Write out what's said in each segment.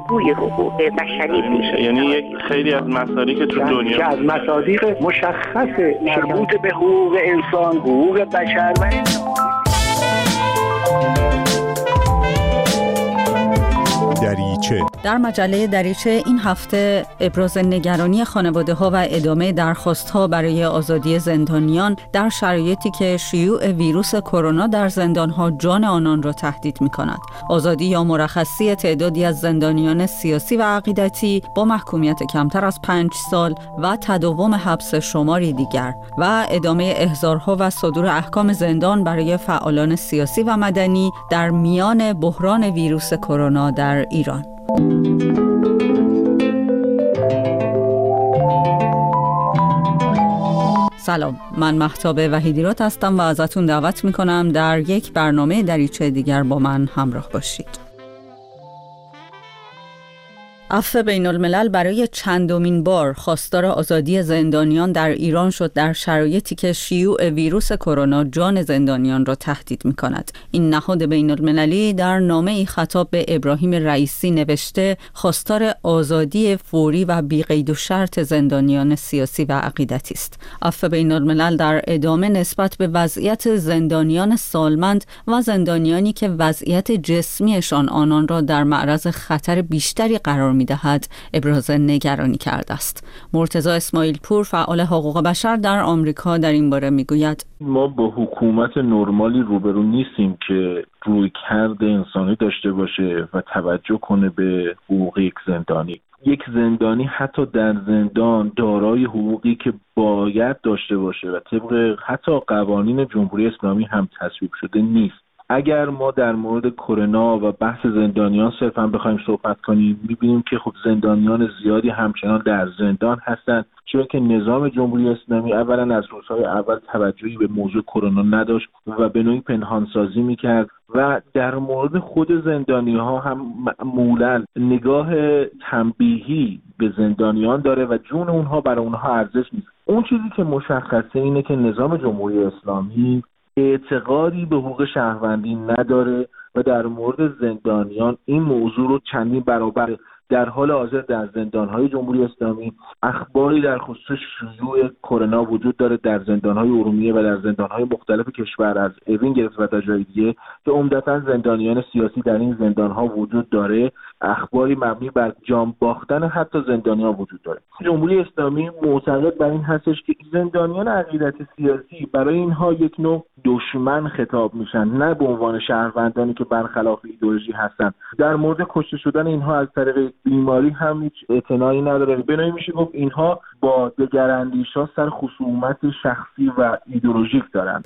بازگوی حقوق بشری میشه. یعنی یک خیلی از مصادیق تو دنیا که از مصادیق مشخص مربوط به حقوق انسان، حقوق بشر و دریچه. در مجله دریچه این هفته ابراز نگرانی خانواده‌ها و ادامه درخواست‌ها برای آزادی زندانیان در شرایطی که شیوع ویروس کرونا در زندان‌ها جان آنان را تهدید می‌کند. آزادی یا مرخصی تعدادی از زندانیان سیاسی و عقیدتی با محکومیت کمتر از 5 سال و تداوم حبس شماری دیگر و ادامه احضارها و صدور احکام زندان برای فعالان سیاسی و مدنی در میان بحران ویروس کرونا در ایران. سلام، من مهتاب وحیدیراد هستم و ازتون دعوت میکنم در یک برنامه دریچه دیگر با من همراه باشید. عفو بین الملل برای چندمین بار خواستار آزادی زندانیان در ایران شد در شرایطی که شیوع ویروس کرونا جان زندانیان را تهدید می‌کند. این نهاد بین المللی در نامه‌ای خطاب به ابراهیم رئیسی نوشته خواستار آزادی فوری و بی‌قید و شرط زندانیان سیاسی و عقیدتی است. عفو بین الملل در ادامه نسبت به وضعیت زندانیان سالمند و زندانیانی که وضعیت جسمیشان آنان را در معرض خطر بیشتری قرار می‌دهد ابراز نگرانی کرده است. مرتضی اسماعیل پور فعال حقوق بشر در آمریکا در این باره میگوید ما با حکومت نرمالی روبرو نیستیم که رویکرد انسانی داشته باشه و توجه کنه به حقوق یک زندانی. یک زندانی حتی در زندان دارای حقوقی که باید داشته باشه و طبق حتی قوانین جمهوری اسلامی هم تصویب شده نیست. اگر ما در مورد کرونا و بحث زندانیان صرفا بخوایم صحبت کنیم، می‌بینیم که خب زندانیان زیادی همچنان در زندان هستند، چرا که نظام جمهوری اسلامی اولا از روزهای اول توجهی به موضوع کرونا نداشت و به نوعی پنهانسازی می‌کرد و در مورد خود زندانی‌ها هم معمولاً نگاه تنبیهی به زندانیان داره و جون اونها برای اونها ارزش نیست. اون چیزی که مشخصه اینه که نظام جمهوری اسلامی اعتقادی به حقوق شهروندی نداره و در مورد زندانیان این موضوع رو چندین برابر در حال حاضر در زندان‌های جمهوری اسلامی اخباری در خصوص شیوع کرونا وجود داره در زندان‌های ارومیه و در زندان‌های مختلف کشور از اوین گرفته و تا جای دیگه که عمدتاً زندانیان سیاسی در این زندان‌ها وجود داره. اخباری مبنی بر جان باختن حتی زندانیان وجود داره. جمهوری اسلامی معتقد بر این هستش که زندانیان عقیدتی سیاسی برای اینها یک نوع دشمن خطاب میشن، نه به عنوان شهروندانی که برخلاف ایدئولوژی هستن. در مورد کشته شدن اینها از طریق بیماری هم هیچ اعتنایی نداره. بنابراین میشه گفت اینها با دگراندیش‌ها سر خصومت شخصی و ایدئولوژیک دارن.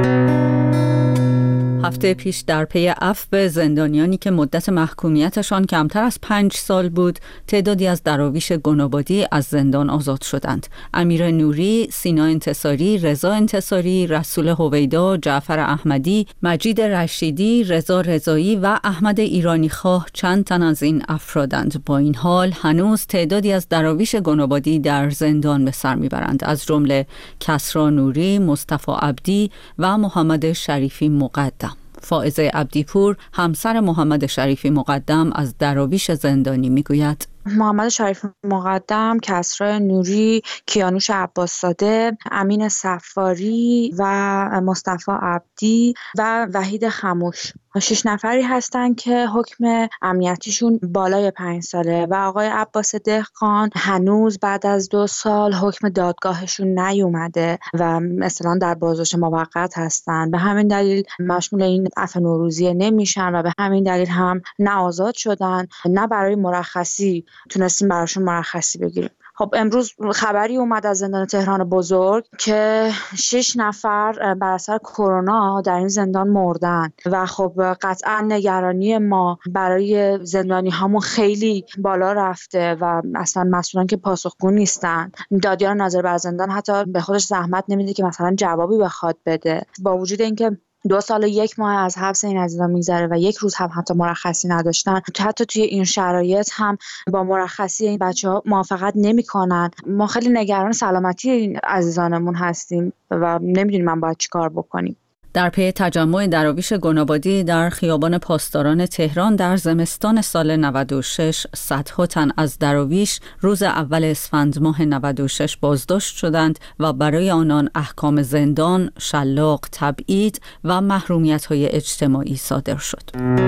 هفته پیش در پی عفو زندانیانی که مدت محکومیتشان کمتر از 5 سال بود، تعدادی از دراویش گنابادی از زندان آزاد شدند. امیر نوری، سینا انتصاری، رضا انتصاری، رسول هویدا، جعفر احمدی، مجید رشیدی، رضا رضایی و احمد ایرانیخواه چند تن از این افرادند. با این حال هنوز تعدادی از دراویش گنابادی در زندان به سر میبرند، از جمله کسری نوری، مصطفی عبدی و محمد شریفی مقدم. فائزه عبدیپور همسر محمد شریفی مقدم از دراویش زندانی میگوید محمد شریفی مقدم، کسری نوری، کیانوش عباس‌زاده، امین صفاری و مصطفی عبدی و وحید خموش 6 نفری هستن که حکم امنیتیشون بالای 5 ساله و آقای عباس دهقان هنوز بعد از 2 سال حکم دادگاهشون نیومده و مثلا در بازداشت موقت هستن. به همین دلیل مشمول این عفو نوروزی نمیشن و به همین دلیل هم نه آزاد شدن نه برای مرخصی تونستیم براشون مرخصی بگیریم. خب امروز خبری اومد از زندان تهران بزرگ که 6 نفر بر اثر کرونا در این زندان مردن و خب قطعا نگرانی ما برای زندانی هامون خیلی بالا رفته و اصلا مسئولان که پاسخگو نیستن. دادیار ناظر بر زندان حتی به خودش زحمت نمیده که مثلا جوابی بخواد بده، با وجود اینکه 2 سال و 1 ماه از حبس این عزیزان میگذره و 1 روز هم حتی مرخصی نداشتن. حتی توی این شرایط هم با مرخصی این بچه‌ها موافقت نمی‌کنن. ما خیلی نگران سلامتی این عزیزانمون هستیم و نمیدونیم من باید چیکار بکنیم. در پی تجمع دراویش گنابادی در خیابان پاسداران تهران در زمستان سال 96 صدها تن از دراویش روز اول اسفند ماه 96 بازداشت شدند و برای آنان احکام زندان، شلاق، تبعید و محرومیت‌های اجتماعی صادر شد.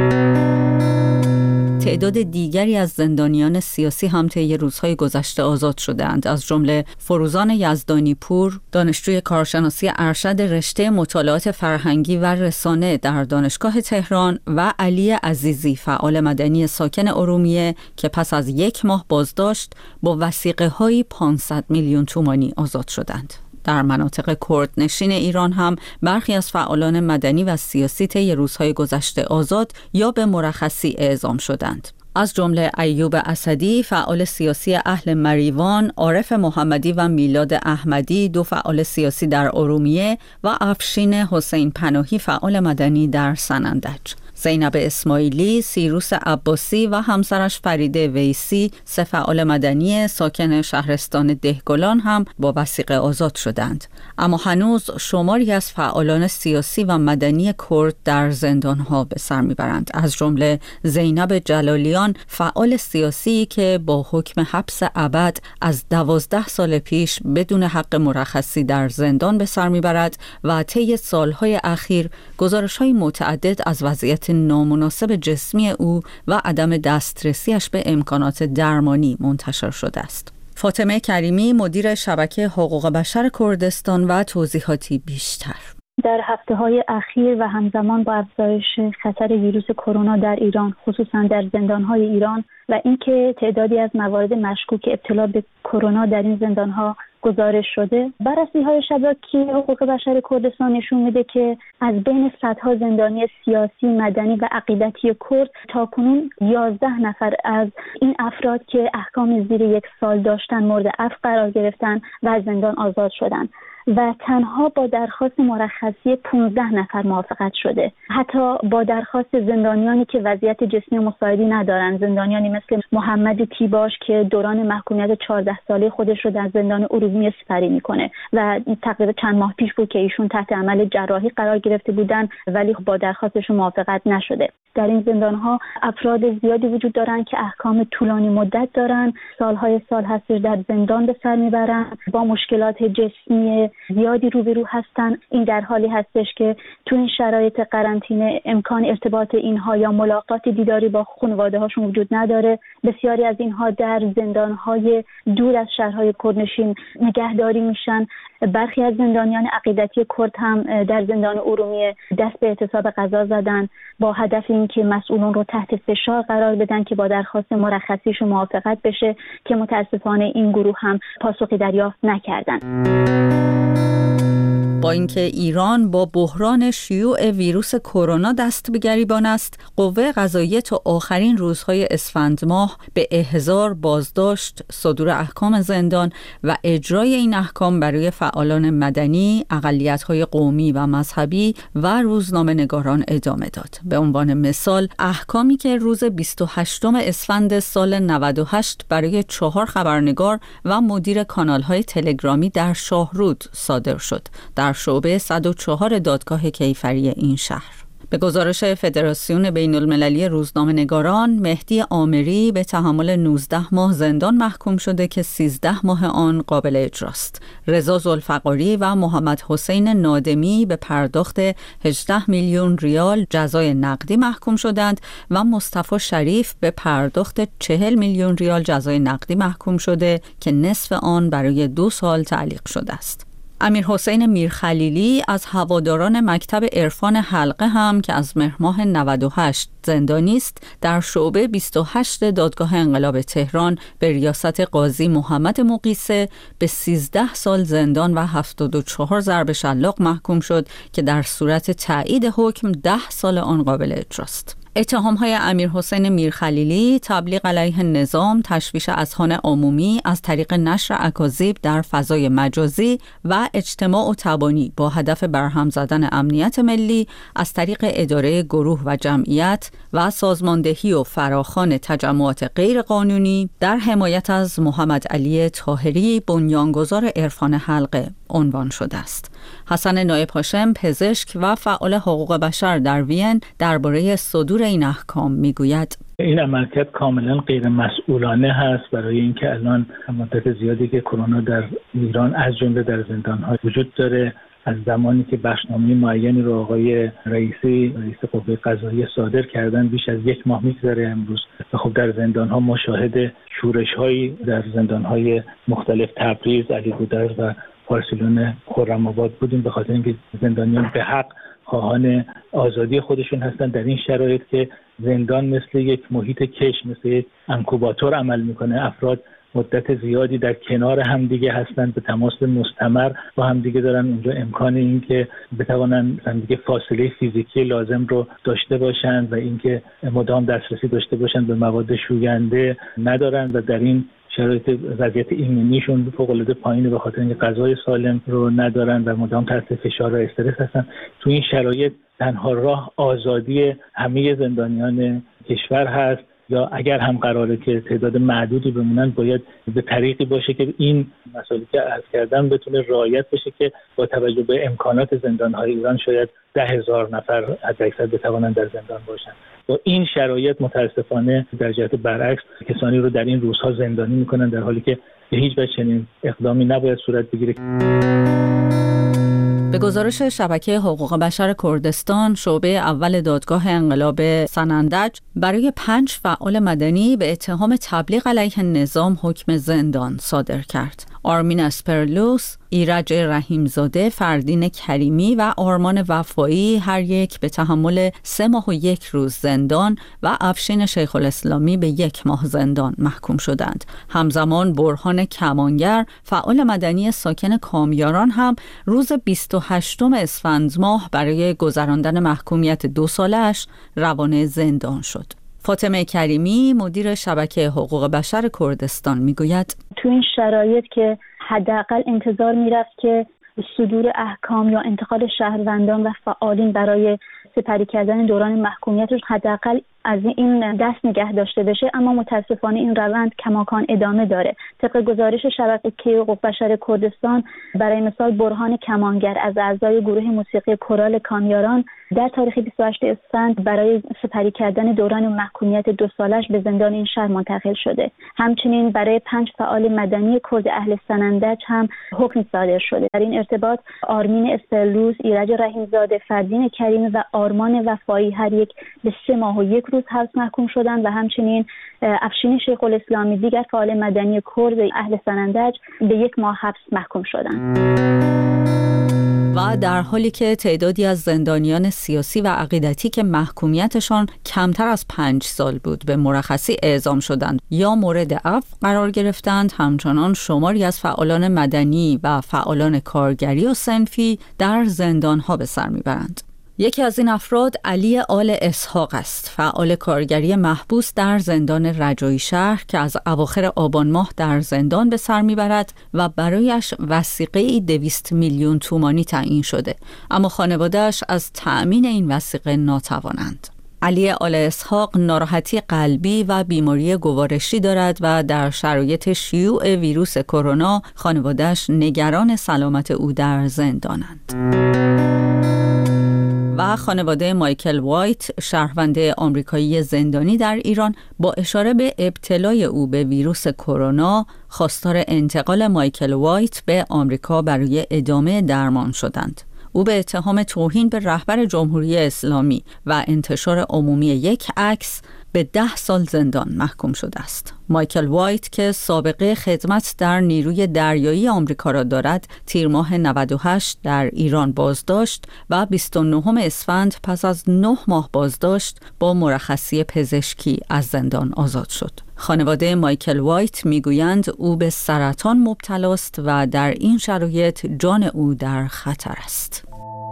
تعداد دیگری از زندانیان سیاسی هم طی روزهای گذشته آزاد شدند، از جمله فروزان یزدانی پور، دانشجوی کارشناسی ارشد رشته مطالعات فرهنگی و رسانه در دانشگاه تهران و علی عزیزی، فعال مدنی ساکن ارومیه که پس از 1 ماه بازداشت با وثیقه‌های 500 میلیون تومانی آزاد شدند. در مناطق کردنشین ایران هم برخی از فعالان مدنی و سیاسی طی روزهای گذشته آزاد یا به مرخصی اعزام شدند. از جمله ایوب اسدی، فعال سیاسی اهل مریوان، عارف محمدی و میلاد احمدی، 2 فعال سیاسی در ارومیه و افشین حسین پناهی، فعال مدنی در سنندج. زینب اسماعیلی، سیروس عباسی و همسرش فریده ویسی، 3 فعال مدنی ساکن شهرستان دهگلان هم با وثیقه آزاد شدند. اما هنوز شماری از فعالان سیاسی و مدنی کرد در زندانها به سر میبرند، از جمله زینب جلالیان، فعال سیاسی که با حکم حبس ابد از 12 سال پیش بدون حق مرخصی در زندان به سر میبرد و طی سالهای اخیر گزارش‌های متعدد از وضعیت نامناسب جسمی او و عدم دسترسیش به امکانات درمانی منتشر شده است. فاطمه کریمی، مدیر شبکه حقوق بشر کردستان و توضیحاتی بیشتر. در هفته‌های اخیر و همزمان با افزایش خطر ویروس کرونا در ایران، خصوصا در زندان‌های ایران و اینکه تعدادی از موارد مشکوک ابتلا به کرونا در این زندان‌ها گزارش شده، بررسی‌های شبکه حقوق بشر کردستان نشون میده که از بین صدها زندانی سیاسی، مدنی و عقیدتی کرد تاکنون 11 نفر از این افراد که احکام زیر 1 سال داشتن مورد عفو قرار گرفتن و از زندان آزاد شدن و تنها با درخواست مرخصی 15 نفر موافقت شده. حتی با درخواست زندانیانی که وضعیت جسمی مساعدی ندارن، زندانیانی مثل محمد تیباش که دوران محکومیت 14 ساله خودش رو در زندان ارومیه سپری میکنه و تقریبا چند ماه پیش بود که ایشون تحت عمل جراحی قرار گرفته بودن ولی با درخواستشون موافقت نشده. در این زندان‌ها افراد زیادی وجود دارن که احکام طولانی مدت دارن، سالهای سال هستش در زندان به سر میبرن، با مشکلات جسمی زیادی روبرو هستن. این در حالی هستش که تو این شرایط قرنطینه امکان ارتباط اینها یا ملاقات دیداری با خانواده‌هاشون وجود نداره. بسیاری از اینها در زندان‌های دور از شهرهای کردنشین نگهداری میشن. برخی از زندانیان عقیدتی کرد هم در زندان ارومیه دست به اعتصاب غذا زدن با هدف اینکه مسئولان رو تحت فشار قرار بدن که با درخواست مرخصیشون موافقت بشه که متاسفانه این گروه هم پاسخی دریافت نکردن. با اینکه ایران با بحران شیوع ویروس کرونا دست به گریبان است، قوه قضاییه تا آخرین روزهای اسفند ماه به احضار، بازداشت، صدور احکام زندان و اجرای این احکام برای فعالان مدنی، اقلیت‌های قومی و مذهبی و روزنامه‌نگاران ادامه داد. به عنوان مثال، احکامی که روز 28 اسفند سال 98 برای 4 خبرنگار و مدیر کانال‌های تلگرامی در شاهرود صادر شد، در شعبه 104 دادگاه کیفری این شهر. به گزارش فدراسیون بین المللی روزنامه‌نگاران، مهدی عامری به تحمل 19 ماه زندان محکوم شده که 13 ماه آن قابل اجراست. رضا ذوالفقاری و محمد حسین نادمی به پرداخت 18 میلیون ریال جزای نقدی محکوم شدند و مصطفی شریف به پرداخت 40 میلیون ریال جزای نقدی محکوم شده که نصف آن برای 2 سال تعلیق شده است. امیر حسین میرخلیلی از هواداران مکتب عرفان حلقه هم که از مهر ماه 98 زندانی است، در شعبه 28 دادگاه انقلاب تهران به ریاست قاضی محمد مقیسه به 13 سال زندان و 74 ضرب شلاق محکوم شد که در صورت تایید حکم 10 سال آن قابل اجراست. اتهام‌های امیر حسین میرخلیلی تبلیغ علیه نظام، تشویش اذهان عمومی از طریق نشر اکاذیب در فضای مجازی و اجتماع و تبانی با هدف برهم زدن امنیت ملی از طریق اداره گروه و جمعیت و سازماندهی و فراخوان تجمعات غیرقانونی در حمایت از محمد علی طاهری، بنیانگذار عرفان حلقه عنوان شده است. حسن نایب هاشم، پزشک و فعال حقوق بشر در وین، درباره صدور این احکام میگوید: این عملکرد کاملا غیر مسئولانه هست برای اینکه الان مدت زیادی که کرونا در ایران از جمله در زندان‌ها وجود داره، از زمانی که بخشنامه معینی رو آقای رئیس قوه قضاییه صادر کردن بیش از 1 ماه میگذره امروز. خب در زندان‌ها ما شاهد شورش‌هایی در زندان‌های مختلف تبریز، علی‌گودرز و پارسیلون خرم‌آباد بودیم، به خاطر اینکه زندانیان به حق خواهان آزادی خودشون هستن. در این شرایط که زندان مثل یک محیط کش، مثل یک انکوباتور عمل میکنه، افراد مدت زیادی در کنار همدیگه هستند، به تماس مستمر با همدیگه دارن، اونجا امکان این که بتوانن همدیگه فاصله فیزیکی لازم رو داشته باشند و اینکه مدام دسترسی داشته باشند به مواد شوینده ندارن و در این شرایط وضعیت ایمنیشون فوق‌العاده پایینه به خاطر اینکه غذای سالم رو ندارن و مدام تحت فشار و استرس هستن. تو این شرایط تنها راه آزادی همه زندانیان کشور هست، یا اگر هم قراره که تعداد معدودی بمونن باید به طریقی باشه که این مسائلی که عرض کردم بتونه رعایت بشه که با توجه به امکانات زندان‌های ایران شاید 10,000 نفر حداکثر بتوانند در زندان باشن. با این شرایط متاسفانه در جهت برعکس کسانی رو در این روزها زندانی میکنن، در حالی که به هیچ وجه چنین اقدامی نباید صورت بگیره. به گزارش شبکه حقوق بشر کردستان، شعبه اول دادگاه انقلاب سنندج برای 5 فعال مدنی به اتهام تبلیغ علیه نظام حکم زندان صادر کرد. آرمین اسپرلوس، ایرج رحیمزاده، فردین کریمی و آرمان وفایی هر یک به تحمل 3 ماه و 1 روز زندان و افشین شیخ الاسلامی به 1 ماه زندان محکوم شدند. همزمان برهان کمانگر، فعال مدنی ساکن کامیاران هم روز 28 اسفند ماه برای گذراندن محکومیت 2 ساله‌اش روانه زندان شد. فاطمه کریمی، مدیر شبکه حقوق بشر کردستان، میگوید: تو این شرایط که حداقل انتظار میرفت که صدور احکام یا انتقال شهروندان و فعالین برای سپری کردن دوران محکومیتش حداقل از این دست نگه داشته بشه، اما متاسفانه این روند کماکان ادامه داره. طبق گزارش شبکه حقوق بشر کردستان، برای مثال برهان کمانگر از اعضای گروه موسیقی کورال کامیاران در تاریخ 28 اسفند برای سپری کردن دوران محکومیت 2 سالش به زندان این شهر منتقل شده. همچنین برای 5 فعال مدنی کرد اهل سنندج هم حکم صادر شده. در این ارتباط آرمین اسپرلوس، ایرج رحیمزاده، فردین کریمی و آرمان وفایی هر یک به 3 ماه و 1 روز حبس محکوم شدند و همچنین افشین شیخ الاسلامی، دیگر فعال مدنی کرد اهل سنندج، به 1 ماه حبس محکوم شدند. و در حالی که تعدادی از زندانیان سیاسی و عقیدتی که محکومیتشان کمتر از 5 سال بود به مرخصی اعزام شدند یا مورد عفو قرار گرفتند، همچنان شماری از فعالان مدنی و فعالان کارگری و صنفی در زندانها به سر میبرند. یکی از این افراد علی آل اسحاق است، فعال کارگری محبوس در زندان رجایی شهر که از اواخر آبان ماه در زندان به سر میبرد و برایش وثیقه 200 میلیون تومانی تعیین شده، اما خانواده‌اش از تأمین این وثیقه ناتوانند. علی آل اسحاق ناراحتی قلبی و بیماری گوارشی دارد و در شرایط شیوع ویروس کرونا خانواده‌اش نگران سلامت او در زندانند. و خانواده مایکل وایت، شهروند آمریکایی زندانی در ایران، با اشاره به ابتلای او به ویروس کرونا خواستار انتقال مایکل وایت به آمریکا برای ادامه درمان شدند. او به اتهام توهین به رهبر جمهوری اسلامی و انتشار عمومی یک عکس به 10 سال زندان محکوم شده است. مایکل وایت که سابقه خدمت در نیروی دریایی آمریکا را دارد، تیر ماه 98 در ایران بازداشت و 29 اسفند پس از 9 ماه بازداشت با مرخصی پزشکی از زندان آزاد شد. خانواده مایکل وایت میگویند او به سرطان مبتلا است و در این شرایط جان او در خطر است.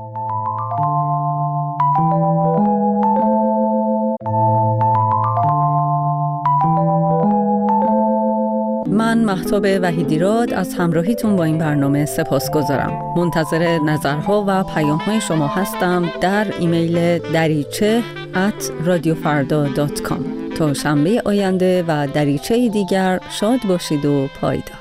من مهتاب وحیدیراد از همراهیتون با این برنامه سپاسگزارم. منتظر نظرها و پیام‌های شما هستم در ایمیل dariche@radiofarda.com. تا شنبه آینده و دریچه دیگر شاد باشید و پایدار.